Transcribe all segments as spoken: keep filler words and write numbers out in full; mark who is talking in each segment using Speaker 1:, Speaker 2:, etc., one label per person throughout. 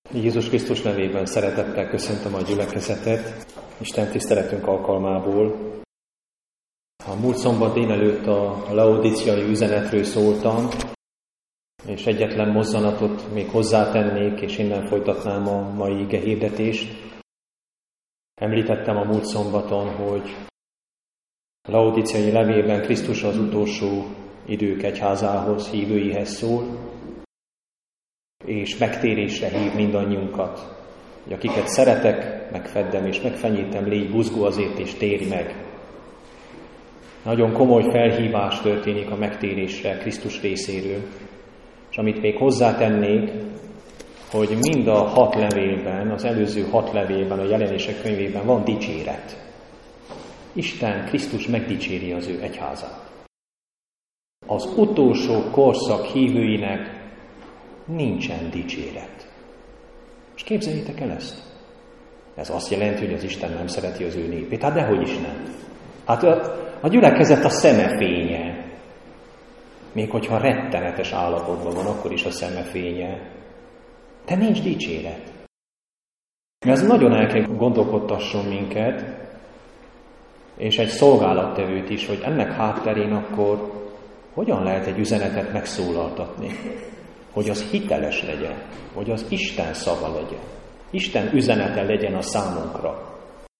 Speaker 1: Jézus Krisztus nevében szeretettel köszöntöm a gyülekezetet, Isten tiszteletünk alkalmából. A múlt szombat délelőtt a laodíciai üzenetről szóltam, és egyetlen mozzanatot még hozzátennék, és innen folytatnám a mai ige hirdetést. Említettem a múlt szombaton, hogy a laodíciai levélben Krisztus az utolsó idők egyházához, hívőihez szól, és megtérésre hív mindannyiunkat, hogy akiket szeretek, megfeddem és megfenyítem, légy buzgó azért és térj meg. Nagyon komoly felhívás történik a megtérésre Krisztus részéről, és amit még hozzátennék, hogy mind a hat levélben, az előző hat levélben, a Jelenések könyvében van dicséret. Isten, Krisztus megdicséri az ő egyházát. Az utolsó korszak hívőinek nincsen dicséret. És képzeljétek el ezt. Ez azt jelenti, hogy az Isten nem szereti az ő népét. Hát dehogy is nem. Hát a, a gyülekezet a szeme fénye. Még hogyha rettenetes állapotban van, akkor is a szeme fénye. De nincs dicséret. Ez nagyon el kell gondolkodtasson minket, és egy szolgálattevőt is, hogy ennek hátterén akkor hogyan lehet egy üzenetet megszólaltatni. Hogy az hiteles legyen, hogy az Isten szava legyen, Isten üzenete legyen a számunkra.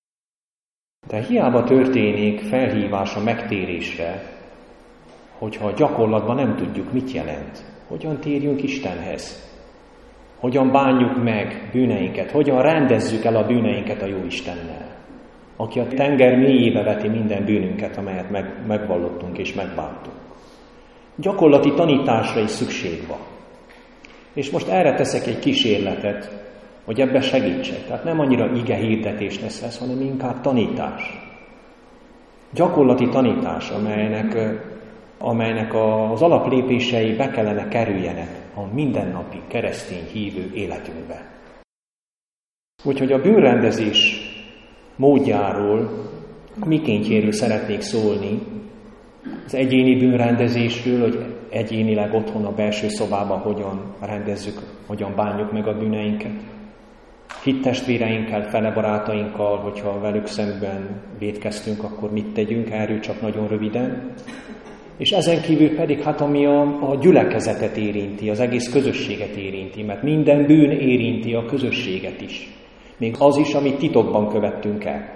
Speaker 1: De hiába történik felhívás a megtérésre, hogyha a gyakorlatban nem tudjuk, mit jelent, hogyan térjünk Istenhez, hogyan bánjuk meg bűneinket, hogyan rendezzük el a bűneinket a jó Istennel, aki a tenger mélyébe veti minden bűnünket, amelyet meg, megvallottunk és megbántunk. Gyakorlati tanításra is szükség van. És most erre teszek egy kísérletet, hogy ebbe segítsek. Tehát nem annyira ige hirdetés lesz ez, hanem inkább tanítás. Gyakorlati tanítás, amelynek, amelynek az alaplépései be kellene kerüljenek a mindennapi keresztény hívő életünkbe. Úgyhogy a bűnrendezés módjáról, mikéntjéről szeretnék szólni, az egyéni bűnrendezésről, hogy egyénileg otthon a belső szobában hogyan rendezzük, hogyan bánjuk meg a bűneinket. Hittestvéreinkkel, fele barátainkkal, hogyha velük szemben vétkeztünk, akkor mit tegyünk, erről csak nagyon röviden. És ezen kívül pedig, hát ami a, a gyülekezetet érinti, az egész közösséget érinti, mert minden bűn érinti a közösséget is. Még az is, amit titokban követtünk el.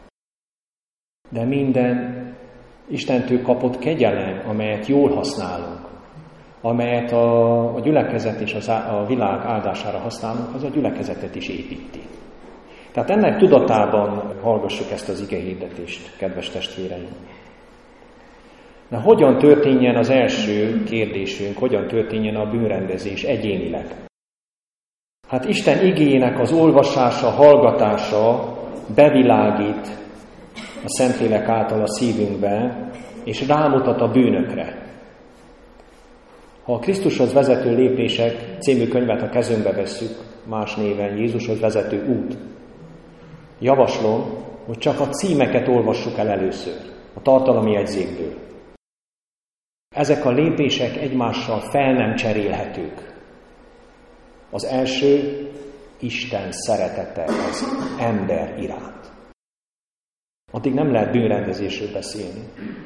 Speaker 1: De minden Istentől kapott kegyelem, amelyet jól használunk, amelyet a, a gyülekezet és az, a világ áldására használunk, az a gyülekezetet is építi. Tehát ennek tudatában hallgassuk ezt az ige hirdetést, kedves testvéreim. De hogyan történjen az első kérdésünk, hogyan történjen a bűnrendezés egyénileg? Hát Isten igéjének az olvasása, hallgatása bevilágít a Szentlélek által a szívünkbe, és rámutat a bűnökre. Ha a Krisztushoz vezető lépések című könyvet a kezünkbe vesszük, más néven Jézushoz vezető út, javaslom, hogy csak a címeket olvassuk el először, a tartalmi jegyzékből. Ezek a lépések egymással fel nem cserélhetők. Az első, Isten szeretete az ember iránt. Addig nem lehet bűnrendezésről beszélni.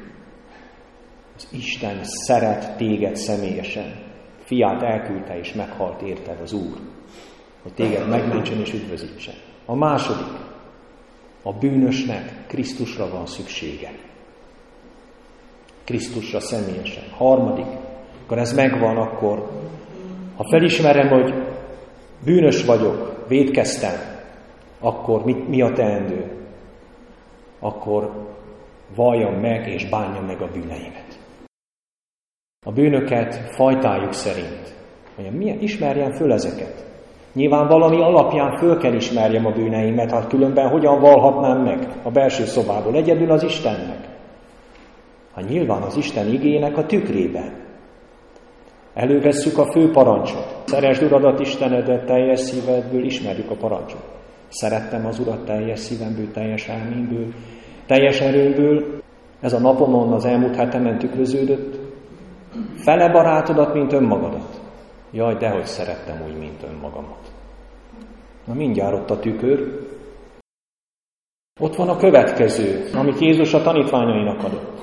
Speaker 1: Az Isten szeret téged személyesen. Fiát elküldte és meghalt érted az Úr, hogy téged megmentsen és üdvözítsen. A második, a bűnösnek Krisztusra van szüksége. Krisztusra személyesen. Harmadik, akkor ez megvan, akkor ha felismerem, hogy bűnös vagyok, vétkeztem, akkor mi, mi a teendő? Akkor valljam meg és bánjam meg a bűneimet. A bűnöket fajtájuk szerint. Milyen, ismerjem föl ezeket. Nyilván valami alapján föl kell ismerjem a bűneimet, hát különben hogyan vallhatnám meg a belső szobából, egyedül az Istennek. Hát nyilván az Isten igének a tükrében. Elővesszük a fő parancsot. Szeresd Uradat Istenedet teljes szívedből, ismerjük a parancsot. Szerettem az Urat teljes szívemből, teljes elmémből, teljes erőmből. Ez a napomon, az elmúlt hetemen tükröződött. Fele barátodat, mint önmagadat. Jaj, dehogy szerettem úgy, mint önmagamat. Na mindjárt ott a tükör. Ott van a következő, amit Jézus a tanítványainak adott.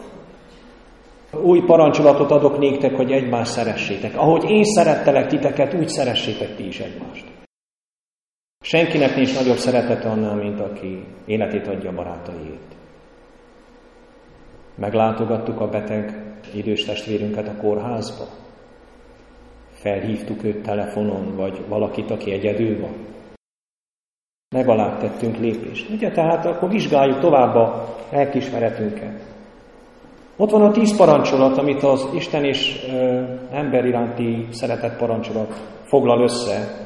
Speaker 1: Új parancsolatot adok néktek, hogy egymást szeressétek. Ahogy én szerettelek titeket, úgy szeressétek ti is egymást. Senkinek nincs nagyobb szeretete annál, mint aki életét adja a barátaiért. Meglátogattuk a beteg idős testvérünket a kórházba. Felhívtuk őt telefonon, vagy valakit, aki egyedül van. Legalább tettünk lépést. Ugye, tehát akkor vizsgáljuk tovább a lelkiismeretünket. Ott van a tíz parancsolat, amit az Isten és ö, ember iránti szeretett parancsolat foglal össze.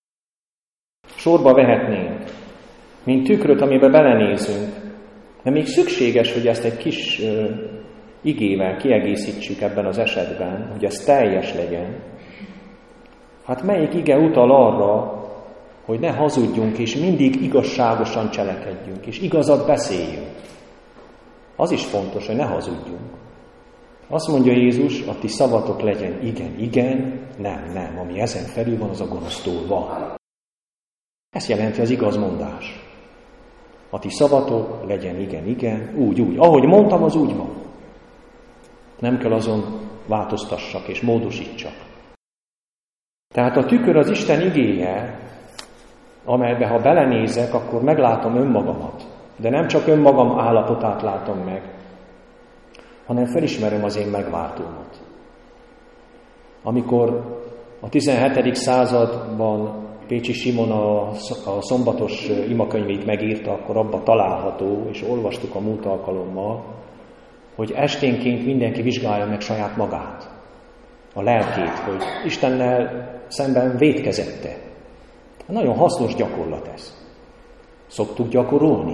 Speaker 1: Sorba vehetnénk, mint tükröt, amiben belenézünk. De még szükséges, hogy ezt egy kis ö, igével kiegészítsük ebben az esetben, hogy ez teljes legyen. Hát melyik ige utal arra, hogy ne hazudjunk, és mindig igazságosan cselekedjünk, és igazat beszéljünk. Az is fontos, hogy ne hazudjunk. Azt mondja Jézus, a ti szavatok legyen igen, igen, nem, nem, ami ezen felül van, az a gonosztól van. Ez jelenti az igaz mondás. A ti szavatok legyen igen, igen, úgy, úgy. Ahogy mondtam, az úgy van. Nem kell azon változtassak és módosítsak. Tehát a tükör az Isten igéje, amelybe ha belenézek, akkor meglátom önmagamat. De nem csak önmagam állapotát látom meg, hanem felismerem az én megváltómat. Amikor a tizenhetedik században Pécsi Simon a, a szombatos imakönyvét megírta, akkor abban található, és olvastuk a múlt alkalommal, hogy esténként mindenki vizsgálja meg saját magát, a lelkét, hogy Istennel szemben vétkezette. Nagyon hasznos gyakorlat ez. Szoktuk gyakorolni.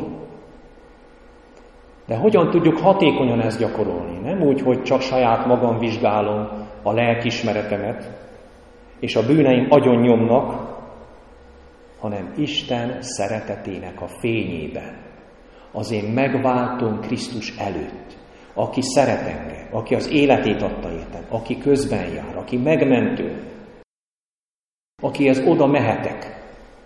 Speaker 1: De hogyan tudjuk hatékonyan ezt gyakorolni? Nem úgy, hogy csak saját magam vizsgálom a lelkiismeretemet, és a bűneim agyon nyomnak, hanem Isten szeretetének a fényében, az én megváltom Krisztus előtt, aki szeret engem, aki az életét adta értem, aki közben jár, aki megmentő, akihez oda mehetek.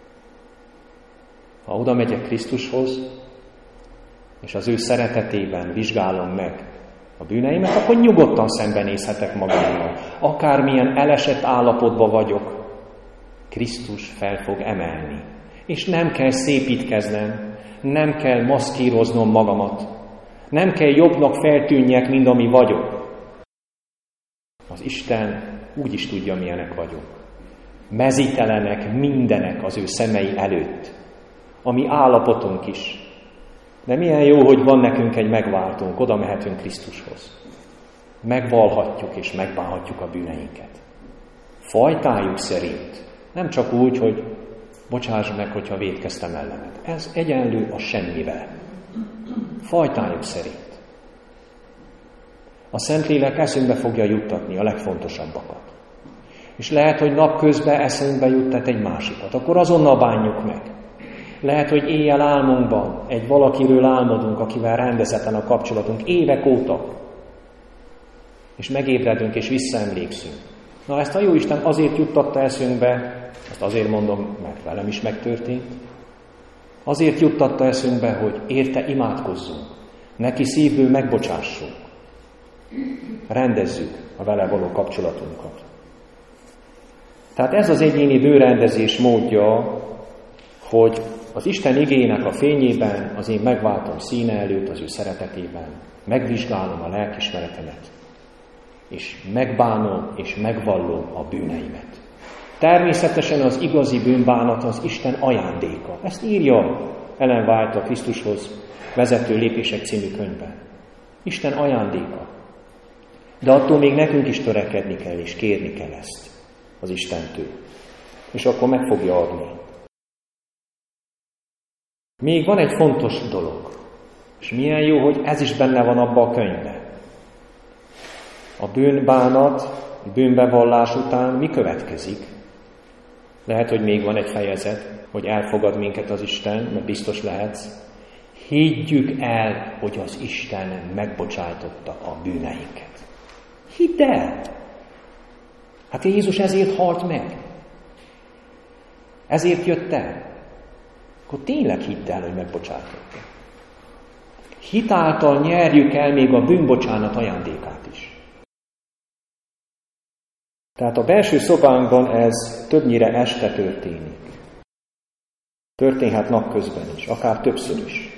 Speaker 1: Ha oda megyek Krisztushoz, és az ő szeretetében vizsgálom meg a bűneimet, akkor nyugodtan szembenézhetek magammal. Akármilyen elesett állapotban vagyok, Krisztus fel fog emelni. És nem kell szépítkeznem, nem kell maszkíroznom magamat, nem kell jobbnak feltűnjek, mint ami vagyok. Az Isten úgy is tudja, milyenek vagyunk. Mezítelenek mindenek az ő szemei előtt, ami állapotunk is. De milyen jó, hogy van nekünk egy megváltónk, oda mehetünk Krisztushoz. Megvalhatjuk és megbánhatjuk a bűneinket. Fajtájuk szerint. Nem csak úgy, hogy bocsáss meg, hogyha vétkeztem ellened. Ez egyenlő a semmivel. Fajtájuk szerint. A Szentlélek eszünkbe fogja juttatni a legfontosabbakat. És lehet, hogy napközben eszünkbe juttat egy másikat. Akkor azonnal bánjuk meg. Lehet, hogy éjjel álmunkban egy valakiről álmodunk, akivel rendezetlen a kapcsolatunk évek óta. És megébredünk és visszaemlékszünk. Na ezt a Jóisten azért juttatta eszünkbe, ezt azért mondom, mert velem is megtörtént, azért juttatta eszünkbe, hogy érte imádkozzunk, neki szívből megbocsássunk, rendezzük a vele való kapcsolatunkat. Tehát ez az egyéni bőrendezés módja, hogy az Isten igének a fényében az én megváltom színe előtt, az ő szeretetében megvizsgálom a lelkiismeretemet, és megbánom és megvallom a bűneimet. Természetesen az igazi bűnbánat az Isten ajándéka. Ezt írja Ellen White a Krisztushoz vezető lépések című könyvben. Isten ajándéka. De attól még nekünk is törekedni kell és kérni kell ezt az Istentől. És akkor meg fogja adni. Még van egy fontos dolog. És milyen jó, hogy ez is benne van abban a könyvben. A bűnbánat, a bűnbevallás után mi következik? Lehet, hogy még van egy fejezet, hogy elfogad minket az Isten, mert biztos lehetsz. Higgyük el, hogy az Isten megbocsájtotta a bűneinket. Hidd el! Hát Jézus ezért halt meg. Ezért jött el. Akkor tényleg hidd el, hogy megbocsátott. Hitáltal nyerjük el még a bűnbocsánat ajándékát is. Tehát a belső szobánkban ez többnyire este történik. Történhet napközben is, akár többször is.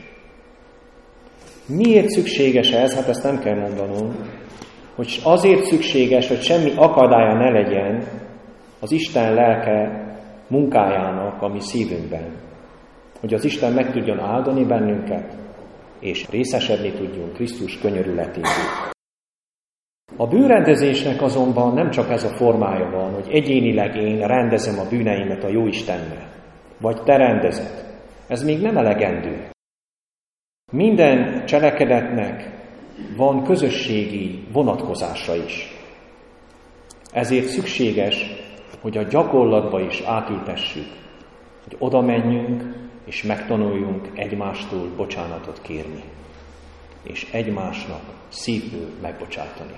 Speaker 1: Miért szükséges ez? Hát ezt nem kell mondanom, hogy azért szükséges, hogy semmi akadálya ne legyen az Isten lelke munkájának a mi szívünkben. Hogy az Isten meg tudjon áldani bennünket, és részesedni tudjunk Krisztus könyörületéből. A bűnrendezésnek azonban nem csak ez a formája van, hogy egyénileg én rendezem a bűneimet a Jóistennel, vagy te rendezed. Ez még nem elegendő. Minden cselekedetnek van közösségi vonatkozása is. Ezért szükséges, hogy a gyakorlatba is átültessük, hogy oda menjünk, és megtanuljunk egymástól bocsánatot kérni, és egymásnak szívből megbocsátani.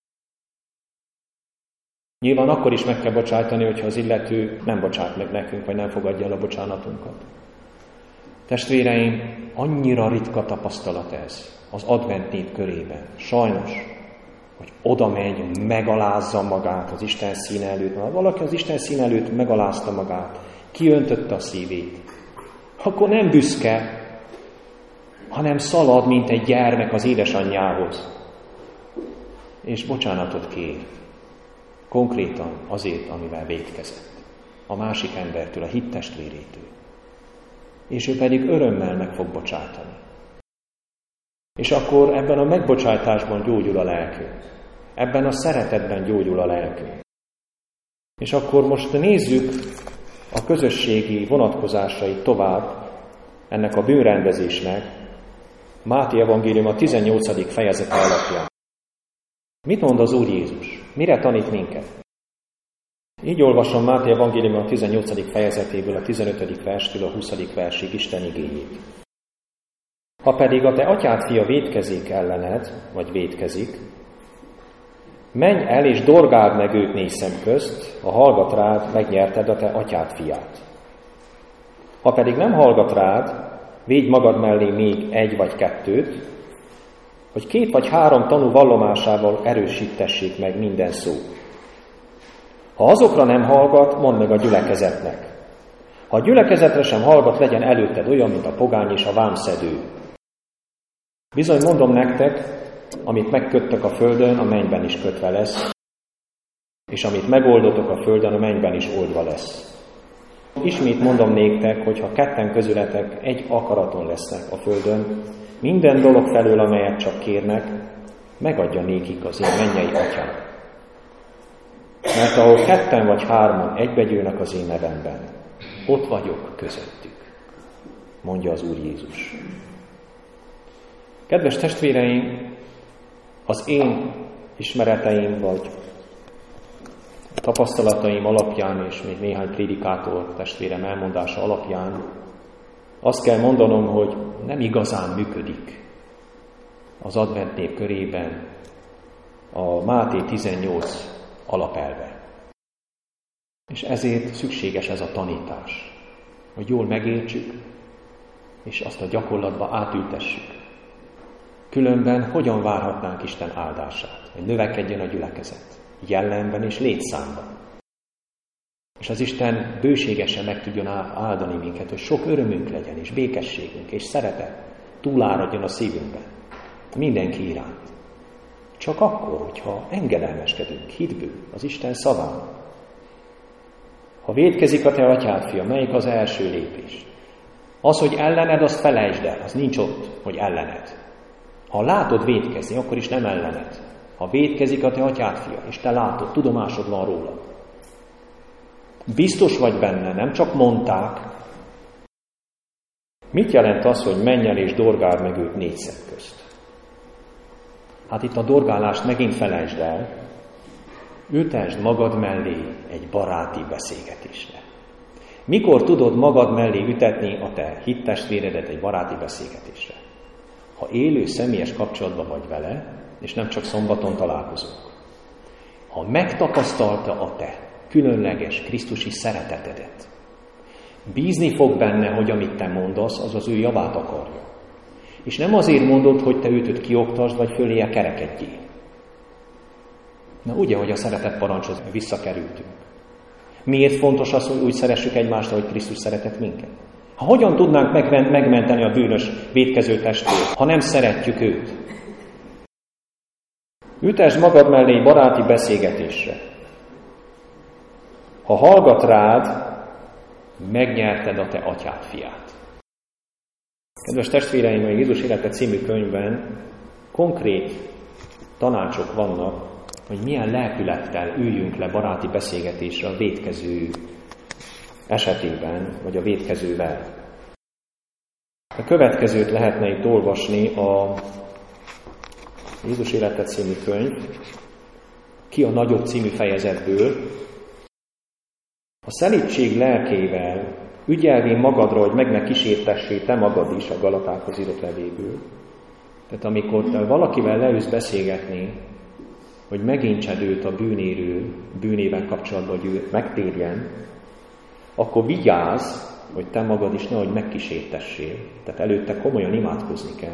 Speaker 1: Nyilván akkor is meg kell bocsátani, hogyha az illető nem bocsát meg nekünk, vagy nem fogadja el a bocsánatunkat. Testvéreim, annyira ritka tapasztalat ez az advent nép körében. Sajnos, hogy oda megy, megalázza magát az Isten színe előtt. Ha valaki az Isten színe előtt megalázta magát, kiöntötte a szívét, akkor nem büszke, hanem szalad, mint egy gyermek az édesanyjához, és bocsánatot kér. Konkrétan azért, amivel vétkezett. A másik embertől, a hittestvérétől. És ő pedig örömmel meg fog bocsátani. És akkor ebben a megbocsátásban gyógyul a lelkünk. Ebben a szeretetben gyógyul a lelkünk. És akkor most nézzük a közösségi vonatkozásait tovább ennek a bűnrendezésnek Máté evangélium a tizennyolcadik fejezete alapján. Mit mond az Úr Jézus? Mire tanít minket? Így olvasom Máté evangélium a tizennyolcadik fejezetéből, a tizenötödik verstől a huszadik versig Isten igéjét. Ha pedig a te atyád fia vétkezik ellened, vagy vétkezik, menj el és dorgáld meg őt négy szem közt, ha hallgat rád, megnyerted a te atyád fiát. Ha pedig nem hallgat rád, védj magad mellé még egy vagy kettőt, hogy két vagy három tanú vallomásával erősítessék meg minden szó. Ha azokra nem hallgat, mondd meg a gyülekezetnek. Ha a gyülekezetre sem hallgat, legyen előtted olyan, mint a pogány és a vámszedő. Bizony mondom nektek, amit megköttek a földön, a mennyben is kötve lesz, és amit megoldotok a földön, a mennyben is oldva lesz. Ismét mondom néktek, hogy ha ketten közületek egy akaraton lesznek a földön, minden dolog felől, amelyet csak kérnek, megadja nékik az én mennyei atyám. Mert ahol ketten vagy hárman egybegyűlnek az én nevemben, ott vagyok közöttük, mondja az Úr Jézus. Kedves testvéreim, az én ismereteim vagy tapasztalataim alapján, és még néhány prédikátor testvérem elmondása alapján azt kell mondanom, hogy nem igazán működik az advent nép körében a Máté tizennyolc alapelve. És ezért szükséges ez a tanítás, hogy jól megértsük, és azt a gyakorlatba átültessük. Különben hogyan várhatnánk Isten áldását, hogy növekedjen a gyülekezet, jellemben és létszámban. És az Isten bőségesen meg tudjon áldani minket, hogy sok örömünk legyen, és békességünk, és szeretet túláradjon a szívünkben. Mindenki iránt. Csak akkor, hogyha engedelmeskedünk hitből az Isten szaván. Ha vétkezik a te atyád fia, melyik az első lépés? Az, hogy ellened, azt felejtsd el, az nincs ott, hogy ellened. Ha látod vétkezni, akkor is nem ellened. Ha vétkezik a te atyád fia, és te látod, tudomásod van róla. Biztos vagy benne, nem csak mondták. Mit jelent az, hogy menj el és dorgáld meg őt négy szem közt? Hát itt a dorgálást megint felejtsd el, ültesd magad mellé egy baráti beszélgetésre. Mikor tudod magad mellé ütetni a te hittestvéredet egy baráti beszélgetésre? Ha élő személyes kapcsolatban vagy vele, és nem csak szombaton találkozunk. Ha megtapasztalta a te különleges krisztusi szeretetedet, Bízni fog benne, hogy amit te mondasz, az az ő javát akarja. És nem azért mondod, hogy te őt kioktasd, vagy föléje kerekedjél. Na ugye, hogy a szeretet parancshoz visszakerültünk. Miért fontos az, hogy úgy szeressük egymást, ahogy Krisztus szeretett minket? Ha hogyan tudnánk megmenteni a bűnös, vétkező testvért, ha nem szeretjük őt? Ütesd magad mellé baráti beszélgetésre. Ha hallgat rád, megnyerted a te atyád fiát. Kedves testvéreim, a Jézus élete című könyvben konkrét tanácsok vannak, hogy milyen lelkülettel üljünk le baráti beszélgetésre a vétkező esetében, vagy a vétkezővel. A következőt lehetne itt olvasni a Jézus élete című könyv, ki a nagyobb című fejezetből. A szelídség lelkével ügyelvén magadra, hogy meg ne kísértessé te magad is, a Galatákhoz írott levélből. Tehát amikor te valakivel leülsz beszélgetni, hogy megéntsed őt a bűnéről, bűnével kapcsolatban, hogy ő megtérjen, akkor vigyázz, hogy te magad is nehogy megkísértessél. Tehát előtte komolyan imádkozni kell.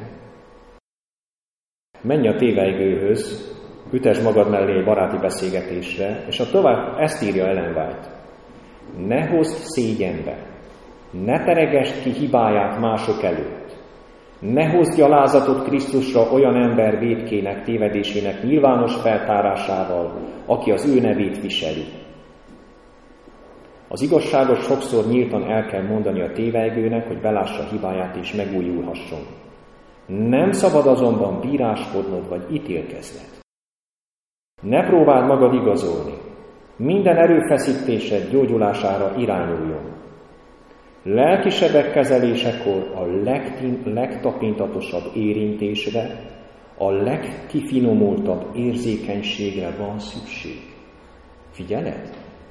Speaker 1: Menj a tévejgőhöz, ütesd magad mellé egy baráti beszélgetésre, és a tovább ezt írja Ellen White. Ne hozd szégyenbe, ne teregesd ki hibáját mások előtt, ne hozd gyalázatot Krisztusra olyan ember vétkének, tévedésének nyilvános feltárásával, aki az ő nevét viseli. Az igazságos sokszor nyíltan el kell mondani a tévejgőnek, hogy belássa hibáját és megújulhasson. Nem szabad azonban bíráskodnod vagy ítélkezned. Ne próbáld magad igazolni. Minden erőfeszítésed gyógyulására irányuljon. Lelkisebek kezelésekor a legtin, legtapintatosabb érintésre, a legkifinomultabb érzékenységre van szükség. Figyeled?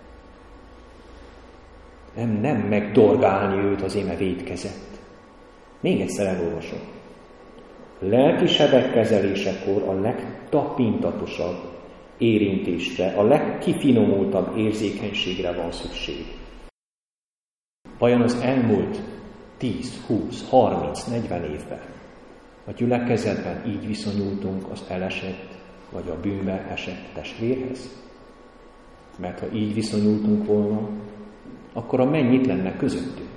Speaker 1: Nem, nem megdorgálni őt az éme vétkezett. Még egyszer elolvasom. Lelkisebek kezelésekor a legtapintatosabb érintésre, a legkifinomultabb érzékenységre van szükség. Vajon az elmúlt tíz, húsz, harminc, negyven évben a gyülekezetben így viszonyultunk az elesett, vagy a bűnbe esett testvérhez? Mert ha így viszonyultunk volna, akkor a mennyit lenne közöttünk.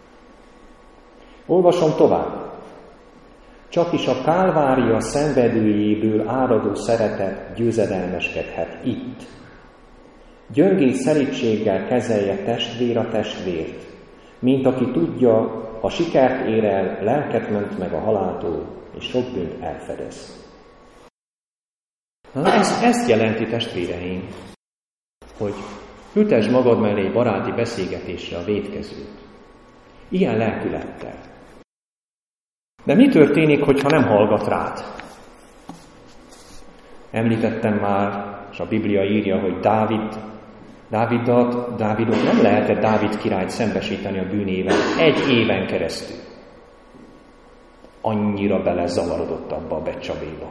Speaker 1: Olvasom tovább. Csak is a Kálvária szenvedőjéből áradó szeretet győzedelmeskedhet itt. Gyöngéd szelídséggel kezelje testvér a testvért, mint aki tudja, ha sikert ér el, lelket ment meg a haláltól, és sok bűnt elfedez. Na, ez, ezt jelenti, testvéreim, hogy ültesd magad mellé baráti beszélgetésre a vétkezőt. Ilyen lelkülettel. De mi történik, hogyha nem hallgat rád? Említettem már, és a Biblia írja, hogy Dávid, Dávidat, Dávidot nem lehetett Dávid királyt szembesíteni a bűnével egy éven keresztül. Annyira belezavarodott abba a Betcsabéba.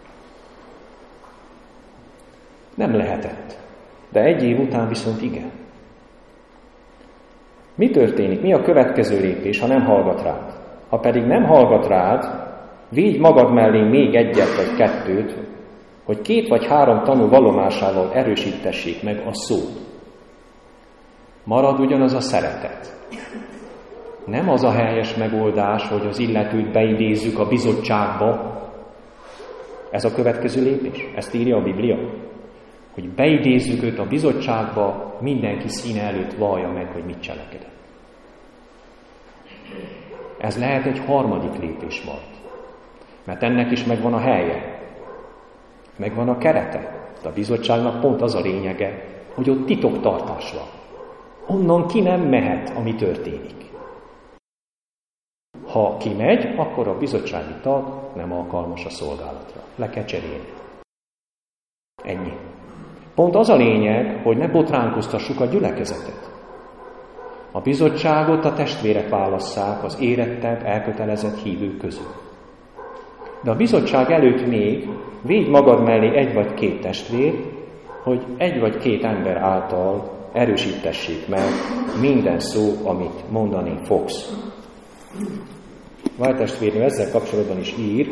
Speaker 1: Nem lehetett. De egy év után viszont igen. Mi történik? Mi a következő lépés, ha nem hallgat rád? Ha pedig nem hallgat rád, védj magad mellé még egyet vagy kettőt, hogy két vagy három tanú vallomásával erősítessék meg a szót. Marad ugyanaz a szeretet. Nem az a helyes megoldás, hogy az illetőt beidézzük a bizottságba. Ez a következő lépés. Ezt írja a Biblia. Hogy beidézzük őt a bizottságba, mindenki színe előtt vallja meg, hogy mit cselekedett. Ez lehet egy harmadik lépés majd. Mert ennek is megvan a helye. Megvan a kerete. De a bizottságnak pont az a lényege, hogy ott titoktartás van. Onnan ki nem mehet, ami történik. Ha kimegy, akkor a bizottsági tag nem alkalmas a szolgálatra. Le kell cserélni. Ennyi. Pont az a lényeg, hogy ne botránkoztassuk a gyülekezetet. A bizottságot a testvérek válasszák az érettebb, elkötelezett hívők közül. De a bizottság előtt még védj magad mellé egy vagy két testvér, hogy egy vagy két ember által erősítessék meg minden szó, amit mondani fogsz. Vajtestvérnő ezzel kapcsolatban is ír,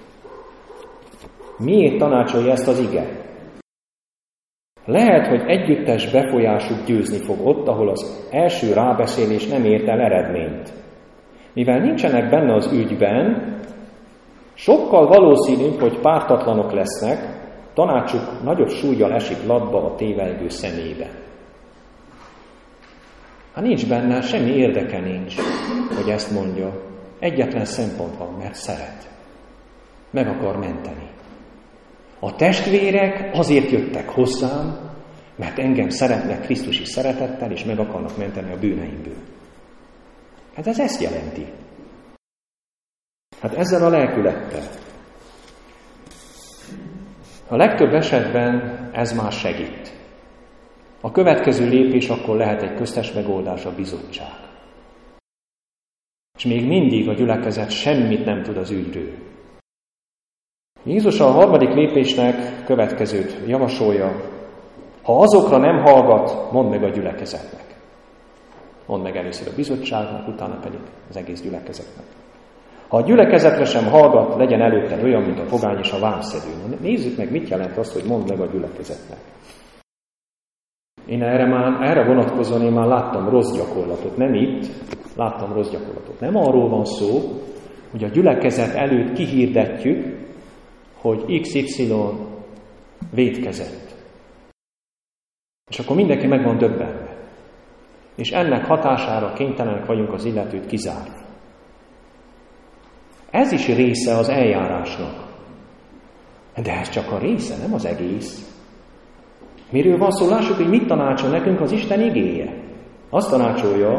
Speaker 1: miért tanácsolja ezt az ige? Lehet, hogy együttes befolyásuk győzni fog ott, ahol az első rábeszélés nem ért el eredményt. Mivel nincsenek benne az ügyben, sokkal valószínűbb, hogy pártatlanok lesznek, tanácsuk nagyobb súllyal esik latba a tévelygő szemébe. Ha nincs benne, semmi érdeke nincs, hogy ezt mondja. Egyetlen szempont van, mert szeret. Meg akar menteni. A testvérek azért jöttek hozzám, mert engem szeretnek krisztusi szeretettel, és meg akarnak menteni a bűneimből. Hát ez ezt jelenti. Hát ezzel a lelkülettel. A legtöbb esetben ez már segít. A következő lépés akkor lehet egy köztes megoldás, a bizottság. És még mindig a gyülekezet semmit nem tud az ügyről. Jézus a harmadik lépésnek következőt javasolja. Ha azokra nem hallgat, mondd meg a gyülekezetnek. Mondd meg először a bizottságnak, utána pedig az egész gyülekezetnek. Ha a gyülekezetre sem hallgat, legyen előtte olyan, mint a pogány és a vámszedő. Nézzük meg, mit jelent az, hogy mondd meg a gyülekezetnek. Én erre, már, erre vonatkozóan én már láttam rossz gyakorlatot. Nem itt, láttam rossz gyakorlatot. Nem arról van szó, hogy a gyülekezet előtt kihirdetjük, hogy iksz ipszilon vétkezett. És akkor mindenki meg van döbbenve. És ennek hatására kénytelenek vagyunk az illetőt kizárni. Ez is része az eljárásnak. De ez csak a része, nem az egész. Miről van szó? Lássuk, hogy mit tanácsol nekünk az Isten igéje. Azt tanácsolja,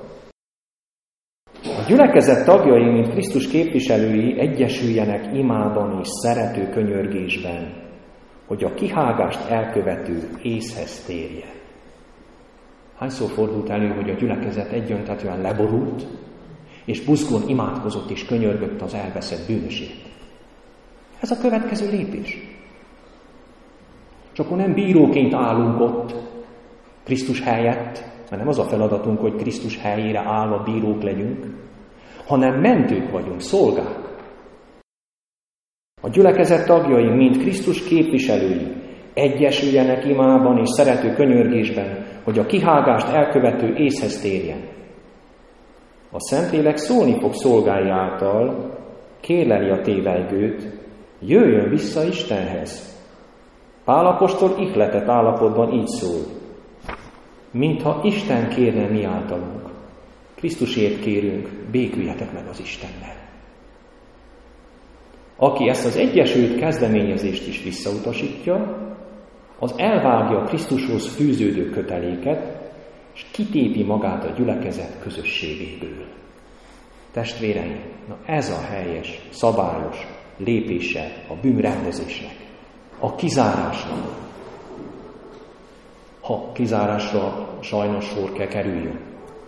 Speaker 1: a gyülekezet tagjai, mint Krisztus képviselői egyesüljenek imában és szerető könyörgésben, hogy a kihágást elkövető észhez térjen. Hányszor fordult elő, hogy a gyülekezet egyöntetően leborult, és buzgón imádkozott és könyörgött az elveszett bűnösét. Ez a következő lépés. Csak akkor nem bíróként állunk ott Krisztus helyett, mert nem az a feladatunk, hogy Krisztus helyére állva bírók legyünk, hanem mentők vagyunk, szolgák. A gyülekezet tagjai, mint Krisztus képviselői, egyesüljenek imában és szerető könyörgésben, hogy a kihágást elkövető észhez térjen. A Szentlélek szólni fog szolgái által, kérleli a tévelygőt, jöjjön vissza Istenhez. Pál apostol ihletett állapotban így szól, mintha Isten kérne mi általunk. Krisztusért kérünk, béküljetek meg az Istennel. Aki ezt az egyesült kezdeményezést is visszautasítja, az elvágja Krisztushoz fűződő köteléket, és kitépi magát a gyülekezet közösségéből. Testvéreim, na ez a helyes, szabályos lépése a bűnrendezésnek, a kizárásnak. Ha kizárásra sajnos sor kell kerüljön.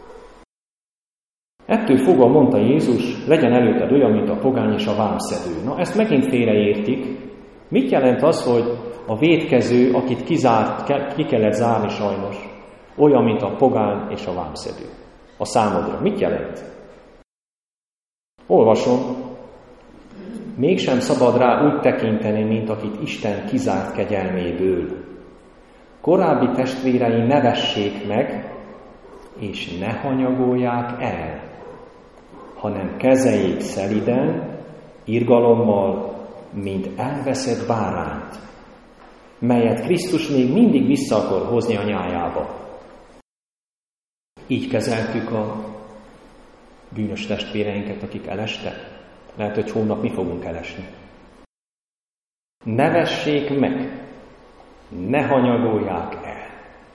Speaker 1: Ettől fogva mondta Jézus, legyen előtted olyan, mint a pogány és a vámszedő. Na, ezt megint félreértik. Mit jelent az, hogy a vétkező, akit kizárt, ki kellett zárni sajnos, olyan, mint a pogány és a vámszedő? A számodra. Mit jelent? Olvasom. Mégsem szabad rá úgy tekinteni, mint akit Isten kizárt kegyelméből. Korábbi testvérei ne vessék meg, és ne hanyagolják el, hanem kezeljék szeliden, irgalommal, mint elveszett bárányt, melyet Krisztus még mindig vissza akar hozni a nyájába. Így kezeltük a bűnös testvéreinket, akik elestek. Lehet, hogy holnap mi fogunk elesni. Ne vessék meg, ne hanyagolják el.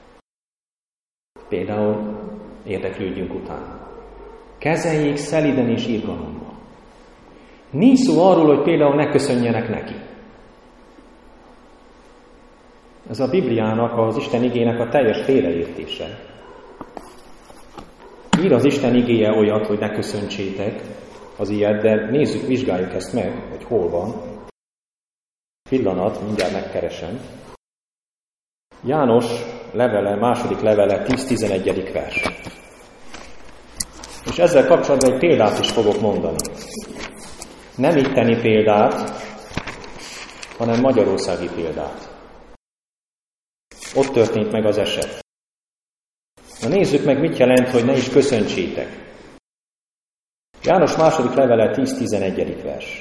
Speaker 1: Például érdeklődjünk utána. Kezeljék szeliden és irgalommal. Nincs szó arról, hogy például ne köszönjenek neki. Ez a Bibliának, az Isten igének a teljes félreértése. Ír az Isten igéje olyat, hogy ne köszöntsétek az ilyet, de nézzük, vizsgáljuk ezt meg, hogy hol van. Pillanat, mindjárt megkeresem. János levele, második levele, tíz-tizenegyedik vers. És ezzel kapcsolatban egy példát is fogok mondani. Nem itteni példát, hanem magyarországi példát. Ott történt meg az eset. Na nézzük meg, mit jelent, hogy ne is köszöntsétek. János második levele, tíz-tizenegyedik vers.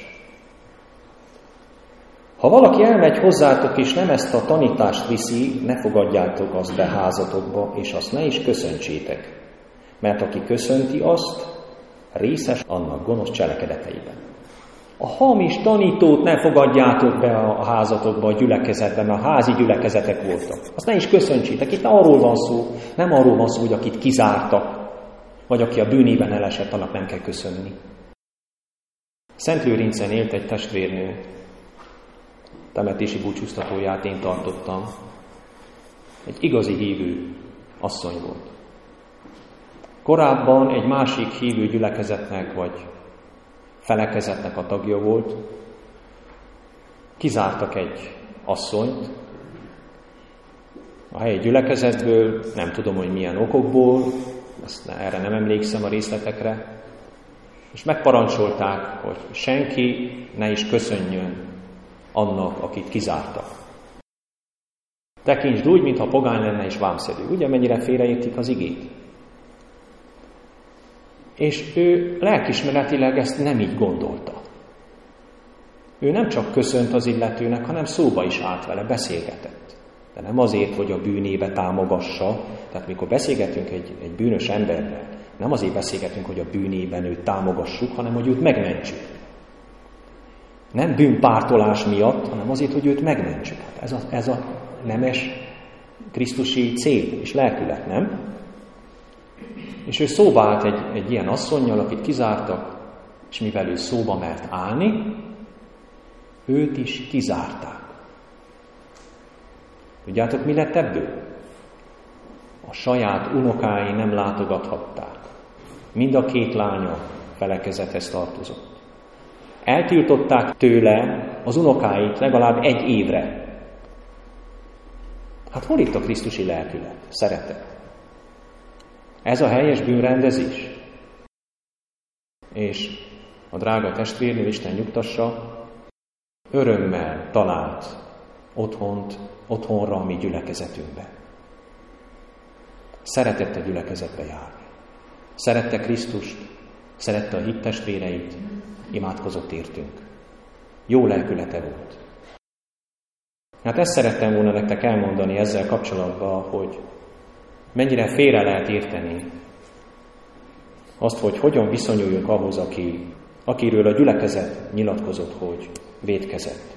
Speaker 1: Ha valaki elmegy hozzátok, és nem ezt a tanítást viszi, ne fogadjátok azt be házatokba, és azt ne is köszöntsétek. Mert aki köszönti azt, részes annak gonosz cselekedeteiben. A hamis tanítót ne fogadjátok be a házatokba, a gyülekezetbe, mert a házi gyülekezetek voltak. Azt ne is köszöntsétek. Itt arról van szó, nem arról van szó, hogy akit kizártak, vagy aki a bűnében elesett, annak nem kell köszönni. Szentlőrincen élt egy testvérnő, temetési búcsúztatóját én tartottam. Egy igazi hívő asszony volt. Korábban egy másik hívő gyülekezetnek, vagy felekezetnek a tagja volt. Kizártak egy asszonyt a helyi gyülekezetből, nem tudom, hogy milyen okokból, ezt erre nem emlékszem a részletekre, és megparancsolták, hogy senki ne is köszönjön annak, akit kizártak. Tekintsd úgy, mintha pogány lenne és vámszedő. Ugye mennyire félreértik az igét? És ő lelkismeretileg ezt nem így gondolta. Ő nem csak köszönt az illetőnek, hanem szóba is állt vele, beszélgetett. De nem azért, hogy a bűnébe támogassa, tehát mikor beszélgetünk egy, egy bűnös emberrel, nem azért beszélgetünk, hogy a bűnében őt támogassuk, hanem hogy őt megmentsük. Nem bűnpártolás miatt, hanem azért, hogy őt megmentsük. Hát ez, a, ez a nemes krisztusi cél és lelkület, nem? És ő szóba állt egy, egy ilyen asszonnyal, akit kizártak, és mivel ő szóba mert állni, őt is kizárták. Tudjátok, mi lett ebből? A saját unokái nem látogathatták. Mind a két lánya felekezethez tartozott. Eltiltották tőle az unokáit legalább egy évre. Hát hol itt a krisztusi lelkület, szeretet? Ez a helyes bűnrendezés. És a drága testvérnő, Isten nyugtassa, örömmel talált otthont, otthonra a mi gyülekezetünkbe. Szeretett a gyülekezetbe járni. Szerette Krisztust, szerette a hittestvéreit, imádkozott értünk. Jó lelkülete volt. Hát ezt szerettem volna nektek elmondani ezzel kapcsolatban, hogy mennyire félre lehet érteni azt, hogy hogyan viszonyuljunk ahhoz, aki, akiről a gyülekezet nyilatkozott, hogy vétkezett.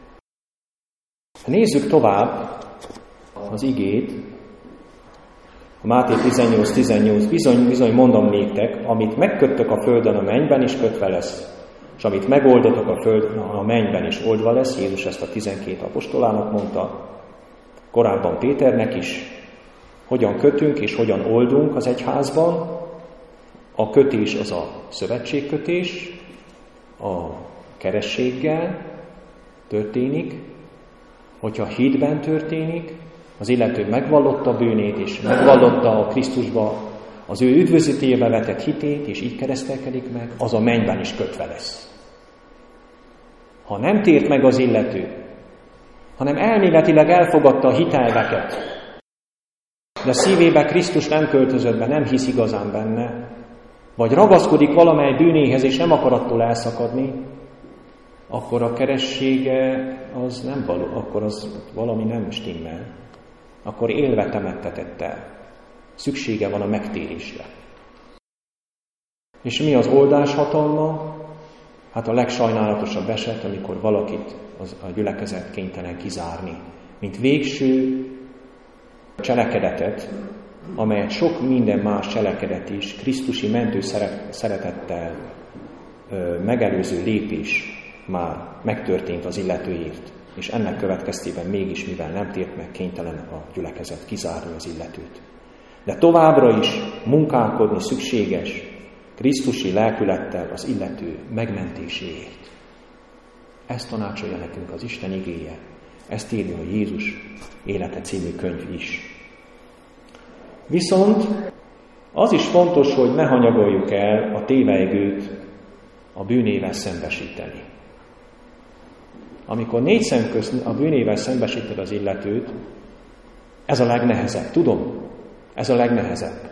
Speaker 1: Nézzük tovább az igét. A Máté tizennyolc tizennyolc, bizony, bizony mondom néktek, amit megköttök a földön, a mennyben is kötve lesz, és amit megoldotok a földön, a mennyben is oldva lesz. Jézus ezt a tizenkét apostolának mondta, korábban Péternek is. Hogyan kötünk és hogyan oldunk az egyházban. A kötés az a szövetségkötés, a kerességgel történik, hogyha hitben történik, az illető megvallotta a bűnét, és megvallotta a Krisztusba az ő üdvözítébe vetett hitét, és így keresztelkedik meg, az a mennyben is kötve lesz. Ha nem tért meg az illető, hanem elméletileg elfogadta a hitelveket, de szívébe Krisztus nem költözött be, nem hisz igazán benne, vagy ragaszkodik valamely bűnéhez, és nem akar attól elszakadni, akkor a keressége az nem való, akkor az valami nem stimmel. Akkor élve temettetett el. Szüksége van a megtérésre. És mi az oldás hatalma? Hát a legsajnálatosabb eset, amikor valakit az, a gyülekezet kénytelen kizárni. Mint végső cselekedetet, amelyet sok minden más cselekedet is krisztusi mentő szeretettel ö, megelőző lépés már megtörtént az illetőért, és ennek következtében mégis, mivel nem tért meg, kénytelen a gyülekezet kizárni az illetőt. De továbbra is munkálkodni szükséges krisztusi lelkülettel az illető megmentéséért. Ezt tanácsolja nekünk az Isten igéje, ezt írja a Jézus Élete című könyv is. Viszont az is fontos, hogy ne hanyagoljuk el a tévejgőt a bűnével szembesíteni. Amikor négy szem közt a bűnével szembesíted az illetőt, ez a legnehezebb, tudom, ez a legnehezebb.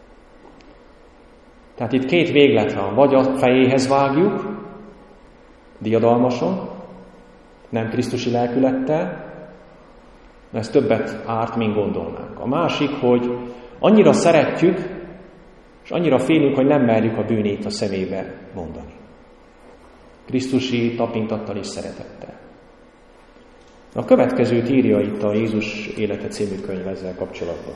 Speaker 1: Tehát itt két véglet van, vagy a fejéhez vágjuk, diadalmason, nem krisztusi lelkülettel, mert ez többet árt, mint gondolnánk. A másik, hogy annyira szeretjük, és annyira félünk, hogy nem merjük a bűnét a szemébe mondani. Krisztusi tapintattal és szeretettel. A következőt írja itt a Jézus élete című könyv ezzel kapcsolatban.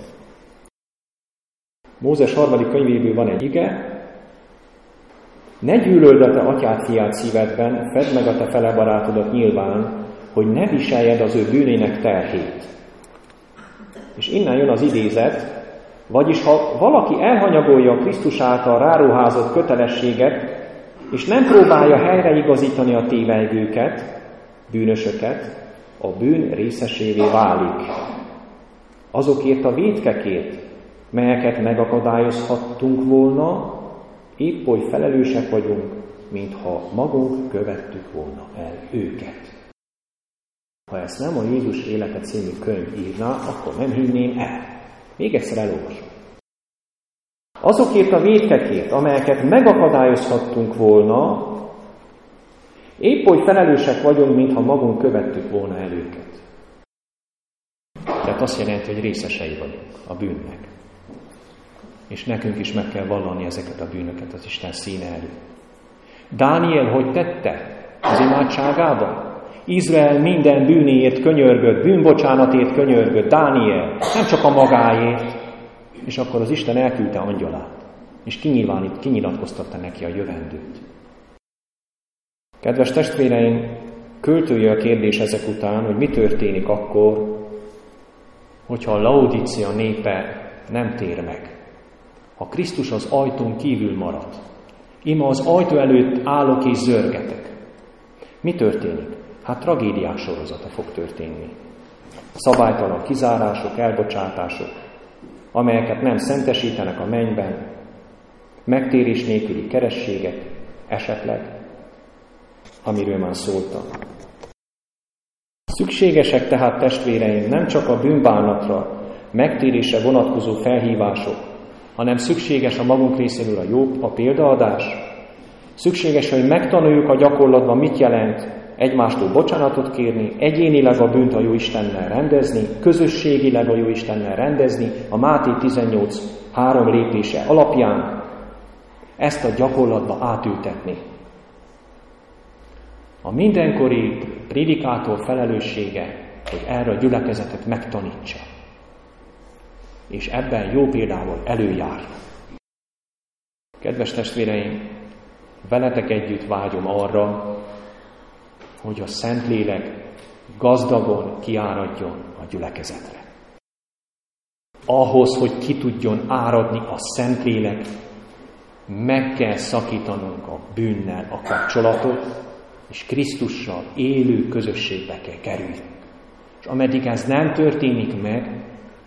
Speaker 1: Mózes harmadik könyvéből van egy ige: ne gyűlöld a te atyád fiát szívedben, fedd meg a te fele barátodat nyilván, hogy ne viseljed az ő bűnének terhét. És innen jön az idézet, vagyis ha valaki elhanyagolja a Krisztus által ráruházott kötelességet, és nem próbálja helyreigazítani a tévejgőket, bűnösöket, a bűn részesévé válik. Azokért a vétkekért, melyeket megakadályozhattunk volna, épp oly felelősek vagyunk, mintha magunk követtük volna el őket. Ha ezt nem a Jézus élete című könyv írná, akkor nem hinném el. Még egyszer elolvasom. Azokért a vétkekért, amelyeket megakadályozhattunk volna, épp oly felelősek vagyunk, mintha magunk követtük volna el őket. Tehát azt jelenti, hogy részesei vagyunk a bűnnek. És nekünk is meg kell vallani ezeket a bűnöket az Isten színe előtt. Dániel hogy tette az imádságában? Izrael minden bűnéért könyörgött, bűnbocsánatért könyörgött, Dániel, nem csak a magáért, és akkor az Isten elküldte angyalát, és kinyilvánít, kinyilatkoztatta neki a jövendőt. Kedves testvéreim, költője a kérdés ezek után, hogy mi történik akkor, hogyha a Laodicea népe nem tér meg. Ha Krisztus az ajtón kívül marad. Ima az ajtó előtt állok és zörgetek. Mi történik? Hát tragédiák sorozata fog történni. Szabálytalan kizárások, elbocsátások, amelyeket nem szentesítenek a mennyben, megtérés nélküli kerességek, esetleg, amiről már szóltam. Szükségesek tehát, testvéreim, nem csak a bűnbánatra, megtérésre vonatkozó felhívások, hanem szükséges a magunk részéről a jó, a példaadás. Szükséges, hogy megtanuljuk a gyakorlatban, mit jelent egymástól bocsánatot kérni, egyénileg a bűnt a Jóistennel rendezni, közösségileg a Jóistennel rendezni, a Máté tizennyolc három lépése alapján ezt a gyakorlatba átültetni. A mindenkori prédikátor felelőssége, hogy erre a gyülekezetet megtanítsa. És ebben jó példával előjár. Kedves testvéreim, veletek együtt vágyom arra, hogy a Szentlélek gazdagon kiáradjon a gyülekezetre. Ahhoz, hogy ki tudjon áradni a Szentlélek, meg kell szakítanunk a bűnnel a kapcsolatot, és Krisztussal élő közösségbe kell kerülni. És ameddig ez nem történik meg,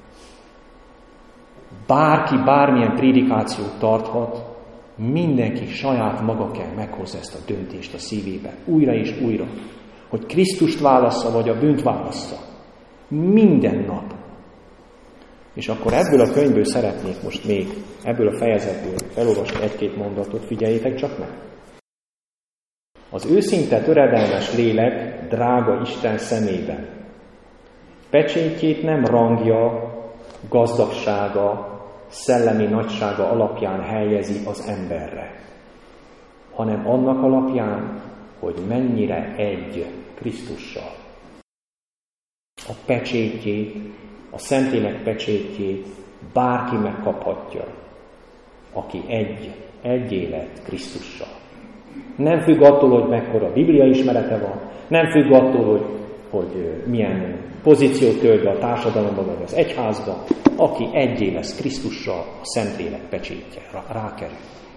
Speaker 1: bárki bármilyen prédikációt tarthat, mindenki saját maga kell meghozza ezt a döntést a szívébe, újra és újra, hogy Krisztust válassza, vagy a bűnt válassza. Minden nap. És akkor ebből a könyvből szeretnék most még, ebből a fejezetből felolvasni egy-két mondatot, figyeljétek csak meg. Az őszinte töredelmes lélek drága Isten szemében. Pecsétjét nem rangja, gazdagsága, szellemi nagysága alapján helyezi az emberre, hanem annak alapján, hogy mennyire egy Krisztussal. A pecsétjét, a Szentlélek pecsétjét bárki megkaphatja, aki egy, egy élet Krisztussal. Nem függ attól, hogy mekkora Biblia ismerete van, nem függ attól, hogy, hogy milyen pozíciót tölt be a társadalomban vagy az egyházban, aki egyé lesz Krisztussal, a Szentlélek pecsétje rákerül.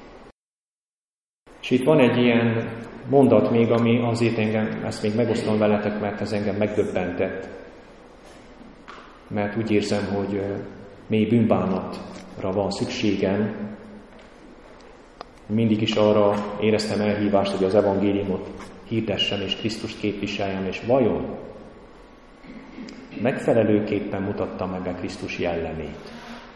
Speaker 1: És itt van egy ilyen mondat még, ami azért engem, ezt még megosztom veletek, mert ez engem megdöbbentett. Mert úgy érzem, hogy mély bűnbánatra van szükségem. Mindig is arra éreztem elhívást, hogy az evangéliumot hirdessem és Krisztust képviseljem, és vajon megfelelőképpen mutatta meg a Krisztus jellemét?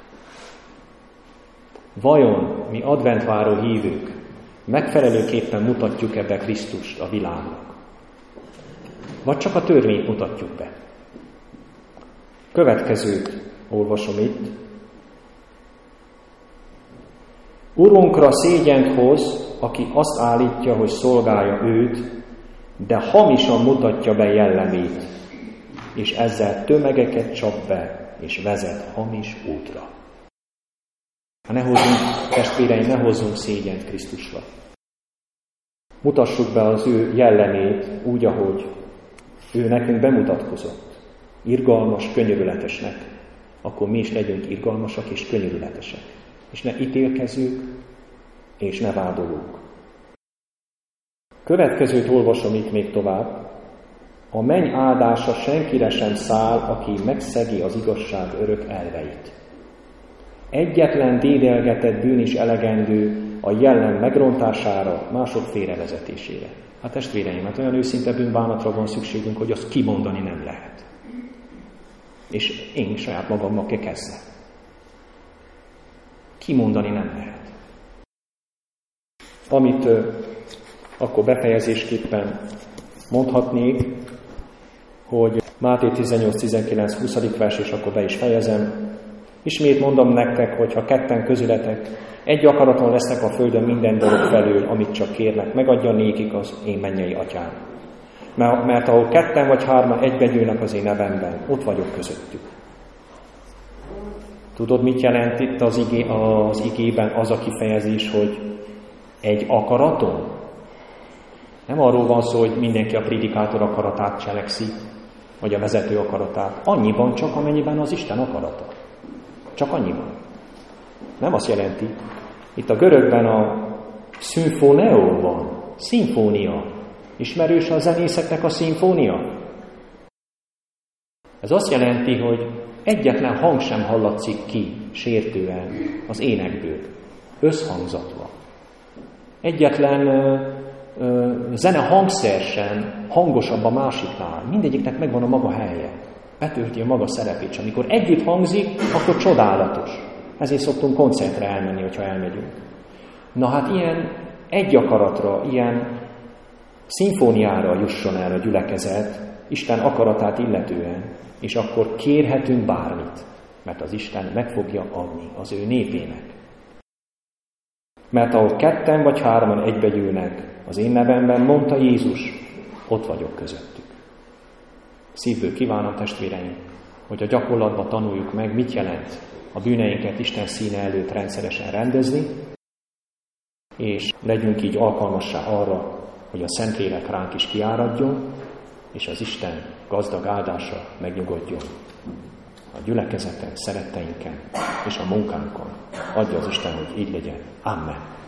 Speaker 1: Vajon mi adventváró hívők megfelelőképpen mutatjuk ebbe Krisztust a világnak? Vagy csak a törvényt mutatjuk be? Következőt olvasom itt. Urunkra szégyent hoz, aki azt állítja, hogy szolgálja őt, de hamisan mutatja be jellemét, és ezzel tömegeket csap be, és vezet hamis útra. Ha ne hozzunk, testvéreim, ne hozzunk szégyent Krisztusra. Mutassuk be az ő jellemét úgy, ahogy ő nekünk bemutatkozott. Irgalmas, könyörületesnek. Akkor mi is legyünk irgalmasak és könyörületesek. És ne ítélkezők, és ne vádolók. Következőt olvasom itt még tovább. A menny áldása senkire sem száll, aki megszegi az igazság örök elveit. Egyetlen dédelgetett bűn is elegendő a jellem megrontására, mások félrevezetésére. Hát testvéreim, hát olyan őszinte bűnbánatra van szükségünk, hogy azt kimondani nem lehet. És én saját magamnak kekezzek. Kimondani nem lehet. Amit ö, akkor befejezésképpen mondhatnék, hogy Máté tizennyolc tizenkilenc huszadik vers, és akkor be is fejezem. Ismét mondom nektek, hogy ha ketten közületek egy akaraton lesznek a földön minden dolog felől, amit csak kérnek, megadja nékik az én mennyei atyám. Mert, mert ahol ketten vagy hárman egybegyűlnek az én nevemben, ott vagyok közöttük. Tudod, mit jelent itt az, igé, az igében az a kifejezés, hogy egy akaraton? Nem arról van szó, hogy mindenki a prédikátor akaratát cselekszi, vagy a vezető akaratát. Annyiban csak, amennyiben az Isten akarata. Csak annyiban. Nem azt jelenti. Itt a görögben a szimfoneo van. Szimfónia. Ismerős a zenészeknek a szimfónia? Ez azt jelenti, hogy egyetlen hang sem hallatszik ki sértően az énekből. Összhangzatva. Egyetlen ö, ö, zene hangszer sem hangosabb a másiknál. Mindegyiknek megvan a maga helye. Betölti a maga szerepét, és amikor együtt hangzik, akkor csodálatos. Ezért szoktunk koncertre elmenni, hogyha elmegyünk. Na hát ilyen egy akaratra, ilyen szimfóniára jusson el a gyülekezet, Isten akaratát illetően, és akkor kérhetünk bármit, mert az Isten meg fogja adni az ő népének. Mert ahol ketten vagy hárman egybegyűlnek az én nevemben, mondta Jézus, ott vagyok közöttük. Szívből kívánom, testvéreim, hogy a gyakorlatban tanuljuk meg, mit jelent a bűneinket Isten színe előtt rendszeresen rendezni, és legyünk így alkalmassá arra, hogy a Szentlélek ránk is kiáradjon, és az Isten gazdag áldása megnyugodjon a gyülekezeten, szeretteinken és a munkánkon. Adja az Isten, hogy így legyen. Amen.